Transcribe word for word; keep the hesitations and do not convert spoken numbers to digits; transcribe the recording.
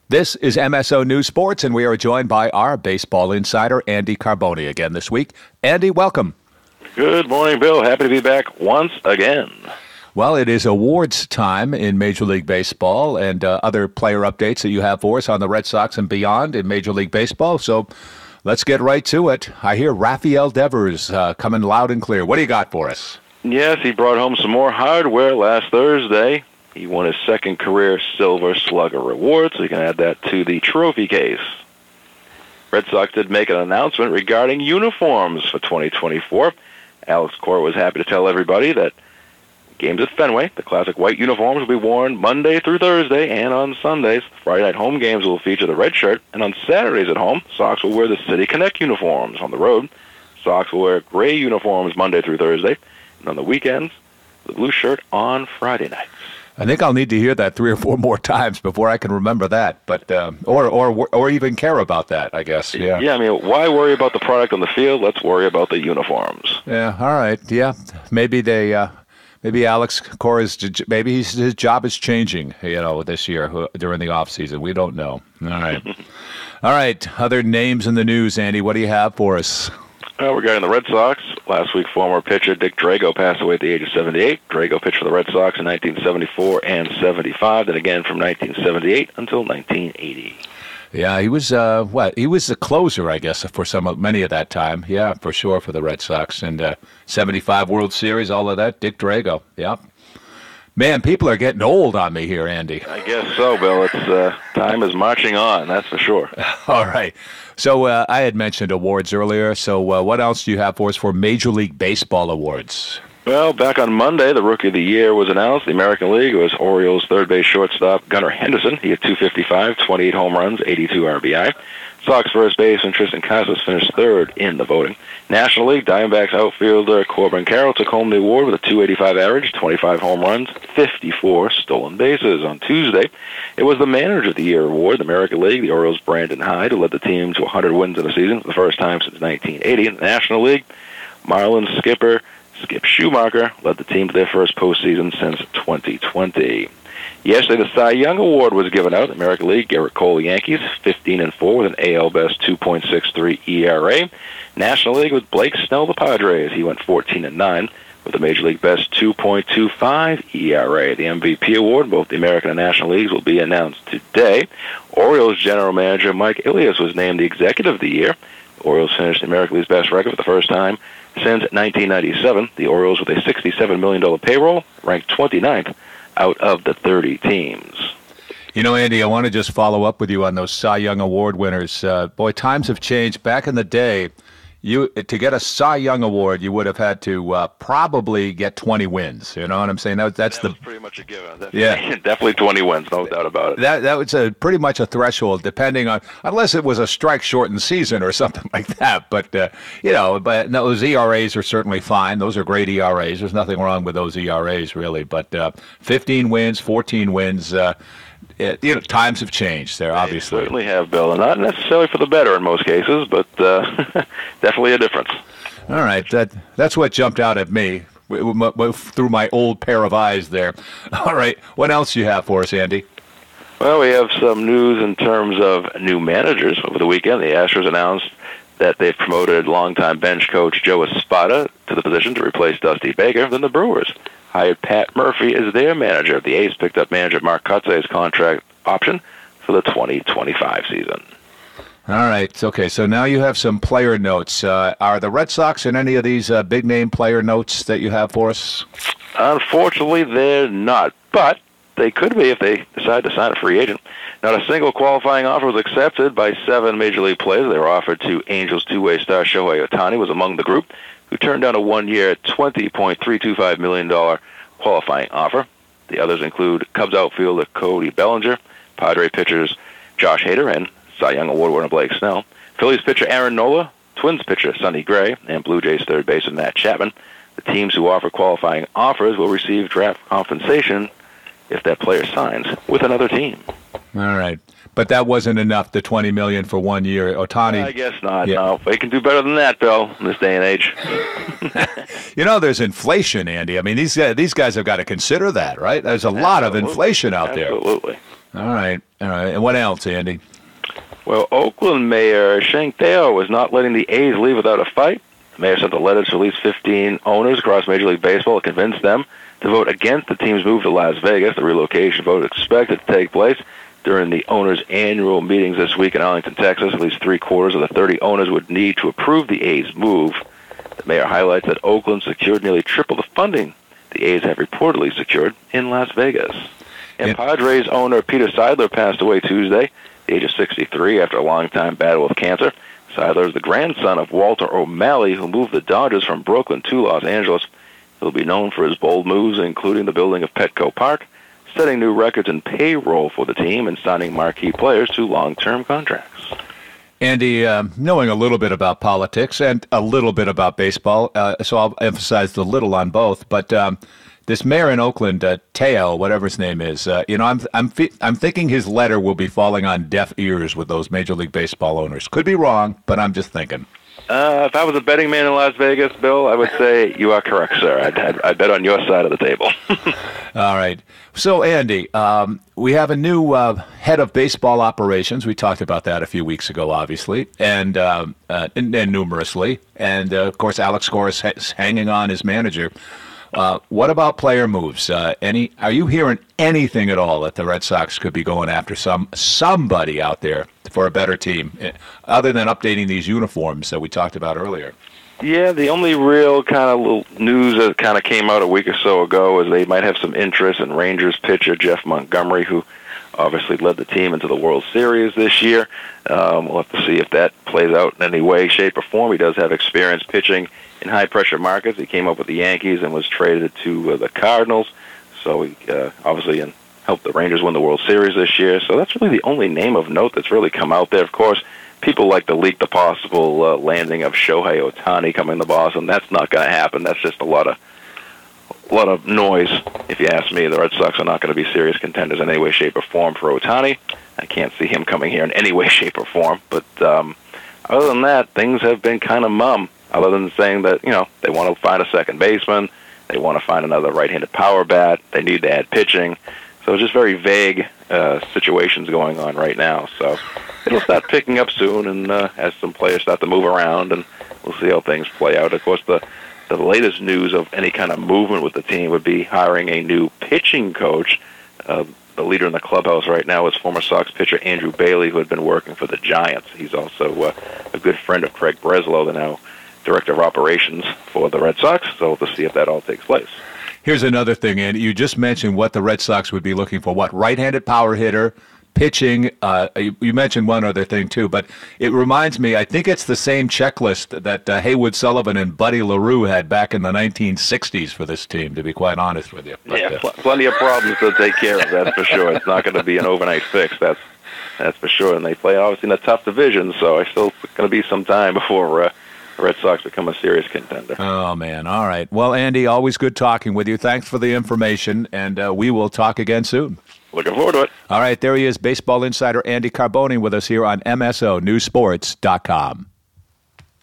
This is M S O News Sports, and we are joined by our baseball insider, Andy Carboni, again this week. Andy, welcome. Good morning, Bill. Happy to be back once again. Well, it is awards time in Major League Baseball and uh, other player updates that you have for us on the Red Sox and beyond in Major League Baseball. So let's get right to it. I hear Rafael Devers uh, coming loud and clear. What do you got for us? Yes, he brought home some more hardware last Thursday. He won his second career Silver Slugger award, so you can add that to the trophy case. Red Sox did make an announcement regarding uniforms for twenty twenty-four. Alex Cora was happy to tell everybody that games at Fenway, the classic white uniforms will be worn Monday through Thursday and on Sundays. Friday night home games will feature the red shirt, and on Saturdays at home, Sox will wear the City Connect uniforms. On the road, Sox will wear gray uniforms Monday through Thursday, and on the weekends, the blue shirt on Friday nights. I think I'll need to hear that three or four more times before I can remember that, but uh, or or or even care about that, I guess. Yeah. Yeah, I mean, why worry about the product on the field? Let's worry about the uniforms. Yeah. All right. Yeah. Maybe they. Uh, maybe Alex Cora's. Maybe he's, his job is changing. You know, this year during the off season. We don't know. All right. All right. Other names in the news, Andy. What do you have for us? Uh, regarding the Red Sox, last week former pitcher Dick Drago passed away at the age of seventy-eight. Drago pitched for the Red Sox in nineteen seventy-four and seventy-five, then again from nineteen seventy-eight until nineteen eighty. Yeah, he was uh, what? He was the closer, I guess, for some of many of that time. Yeah, for sure for the Red Sox and uh, seventy-five World Series, all of that. Dick Drago. Yeah. Man, people are getting old on me here, Andy. I guess so, Bill. It's uh, time is marching on, that's for sure. All right. So uh, I had mentioned awards earlier. So uh, what else do you have for us for Major League Baseball awards? Well, back on Monday, the Rookie of the Year was announced. The American League was Orioles third base shortstop Gunnar Henderson. He had two fifty-five, twenty-eight home runs, eighty-two R B I. Sox first baseman Tristan Casas finished third in the voting. National League, Diamondbacks outfielder Corbin Carroll took home the award with a two eighty-five average, twenty-five home runs, fifty-four stolen bases. On Tuesday, it was the Manager of the Year award. The American League, the Orioles' Brandon Hyde, who led the team to one hundred wins in a season for the first time since nineteen eighty. In the National League, Marlins skipper Skip Schumacher led the team to their first postseason since twenty twenty. Yesterday, the Cy Young Award was given out. American League, Garrett Cole Yankees, fifteen and four with an A L Best two point six three E R A. National League with Blake Snell, the Padres. He went fourteen and nine with a Major League Best two point two five E R A. The M V P award, both the American and National Leagues, will be announced today. Orioles general manager Mike Ilias was named the Executive of the Year. The Orioles finished the American League's best record for the first time since nineteen ninety-seven. The Orioles, with a sixty-seven million dollars payroll, ranked twenty-ninth out of the thirty teams. You know, Andy, I want to just follow up with you on those Cy Young Award winners. Uh, boy, times have changed. Back in the day, you to get a Cy Young Award, you would have had to uh, probably get twenty wins. You know what I'm saying? That, that's that the was pretty much a given. Definitely, yeah, definitely twenty wins, no doubt about it. That that was a pretty much a threshold, depending on unless it was a strike-shortened season or something like that. But uh, you know, but those E R As are certainly fine. Those are great E R As. There's nothing wrong with those E R As really. But uh, fifteen wins, fourteen wins. Uh, It, you know, times have changed there, obviously. They certainly have, Bill, and not necessarily for the better in most cases, but uh, definitely a difference. All right, that that's what jumped out at me through my old pair of eyes there. All right, what else do you have for us, Andy? Well, we have some news in terms of new managers. Over the weekend, the Astros announced that they've promoted longtime bench coach Joe Espada to the position to replace Dusty Baker. Then the Brewers hired Pat Murphy as their manager. The A's picked up manager Mark Kutze's contract option for the twenty twenty-five season. All right. Okay, so now you have some player notes. Uh, are the Red Sox in any of these uh, big-name player notes that you have for us? Unfortunately, they're not, but they could be if they decide to sign a free agent. Not a single qualifying offer was accepted by seven Major League players. They were offered to Angels two-way star Shohei Ohtani was among the group, who turned down a one-year, twenty point three two five million dollars qualifying offer. The others include Cubs outfielder Cody Bellinger, Padre pitchers Josh Hader, and Cy Young Award winner Blake Snell, Phillies pitcher Aaron Nola, Twins pitcher Sonny Gray, and Blue Jays third baseman Matt Chapman. The teams who offer qualifying offers will receive draft compensation if that player signs with another team. All right. But that wasn't enough, the twenty million dollars for one year. Ohtani. I guess not. Yeah. No, they can do better than that, Bill, in this day and age. You know, there's inflation, Andy. I mean, these guys, these guys have got to consider that, right? There's a Absolutely. lot of inflation out Absolutely. there. All right. All right. And what else, Andy? Well, Oakland Mayor Sheng Teo was not letting the A's leave without a fight. The mayor sent a letter to at least fifteen owners across Major League Baseball to convince them to vote against the team's move to Las Vegas. The relocation vote is expected to take place during the owners' annual meetings this week in Arlington, Texas. At least three-quarters of the thirty owners would need to approve the A's move. The mayor highlights that Oakland secured nearly triple the funding the A's have reportedly secured in Las Vegas. And Padres owner Peter Seidler passed away Tuesday at the age of sixty-three after a long-time battle with cancer. Seidler is the grandson of Walter O'Malley, who moved the Dodgers from Brooklyn to Los Angeles. He'll be known for his bold moves, including the building of Petco Park, setting new records in payroll for the team, and signing marquee players to long-term contracts. Andy, uh, knowing a little bit about politics and a little bit about baseball, uh, so I'll emphasize the little on both, but um, this mayor in Oakland, uh, Teo, whatever his name is, uh, you know, I'm I'm I'm thinking his letter will be falling on deaf ears with those Major League Baseball owners. Could be wrong, but I'm just thinking. Uh, if I was a betting man in Las Vegas, Bill, I would say you are correct, sir. I'd, I'd, I'd bet on your side of the table. All right. So, Andy, um, we have a new uh, head of baseball operations. We talked about that a few weeks ago, obviously, and um, uh, and, and numerously. And, uh, of course, Alex Cora is hanging on as manager. Uh, what about player moves? Uh, any? Are you hearing anything at all that the Red Sox could be going after some somebody out there for a better team, other than updating these uniforms that we talked about earlier? Yeah, the only real kind of little news that kind of came out a week or so ago is they might have some interest in Rangers pitcher Jeff Montgomery, who obviously led the team into the World Series this year. Um, we'll have to see if that plays out in any way, shape, or form. He does have experience pitching in high-pressure markets. He came up with the Yankees and was traded to uh, the Cardinals, so he uh, obviously and helped the Rangers win the World Series this year. So that's really the only name of note that's really come out there. Of course, people like to leak the possible uh, landing of Shohei Ohtani coming to Boston. That's not going to happen. That's just a lot of a lot of noise, if you ask me. The Red Sox are not going to be serious contenders in any way, shape, or form for Ohtani. I can't see him coming here in any way, shape, or form. But um, other than that, things have been kind of mum, other than saying that, you know, they want to find a second baseman, they want to find another right-handed power bat, they need to add pitching. So it's just very vague uh, situations going on right now. So it'll start picking up soon, and uh, as some players start to move around, and we'll see how things play out. Of course, the the latest news of any kind of movement with the team would be hiring a new pitching coach. Uh, the leader in the clubhouse right now is former Sox pitcher Andrew Bailey, who had been working for the Giants. He's also uh, a good friend of Craig Breslow, the now director of operations for the Red Sox. So we'll see if that all takes place. Here's another thing, Andy. You just mentioned what the Red Sox would be looking for. What, right-handed power hitter, pitching. Uh, you, you mentioned one other thing, too, but it reminds me, I think it's the same checklist that uh, Haywood Sullivan and Buddy LaRue had back in the nineteen sixties for this team, to be quite honest with you. But, yeah, uh, pl- plenty of problems to take care of, that's for sure. It's not going to be an overnight fix, that's that's for sure. And they play, obviously, in a tough division, so I still going to be some time before uh, the Red Sox become a serious contender. Oh, man. All right. Well, Andy, always good talking with you. Thanks for the information, and uh, we will talk again soon. Looking forward to it. All right, there he is, baseball insider Andy Carboni with us here on M S O News Sports dot com.